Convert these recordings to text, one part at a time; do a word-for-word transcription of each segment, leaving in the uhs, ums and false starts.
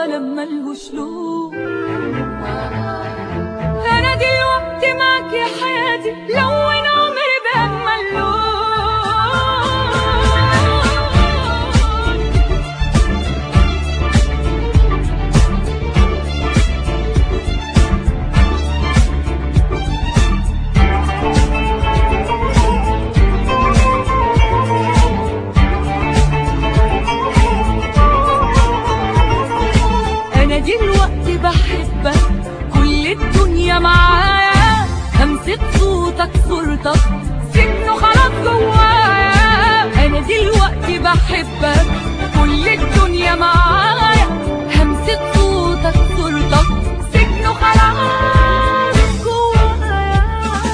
عالم ملهوش لون. أنا دلوقتي معاك يا حياتي لون عمري بأجمل لون. أنا دلوقتي بحبك كل الدنيا معايا، همسك صوتك صورتك سكنه خلاص جوايا. أنا دلوقتي بحبك كل الدنيا معايا، همسك صوتك صورتك سكنه خلاص جوايا.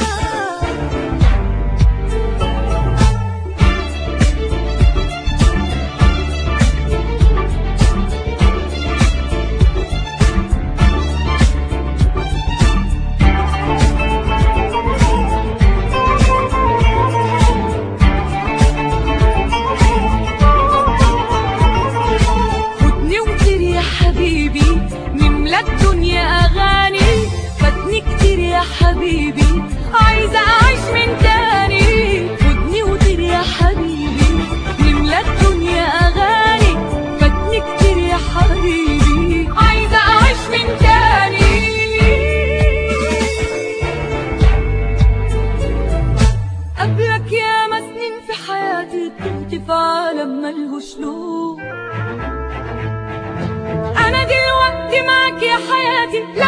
نملى الدنيا أغاني، فاتني كتير يا حبيبي عايزة أعيش من تاني. خدني وطير يا حبيبي، نملى الدنيا أغاني، فاتني كتير يا حبيبي عايزة أعيش من تاني. قبلك ياما سنين في حياتي تهت في عالم ملهوش لون. أنا دلوقتي معاك يا حياتي.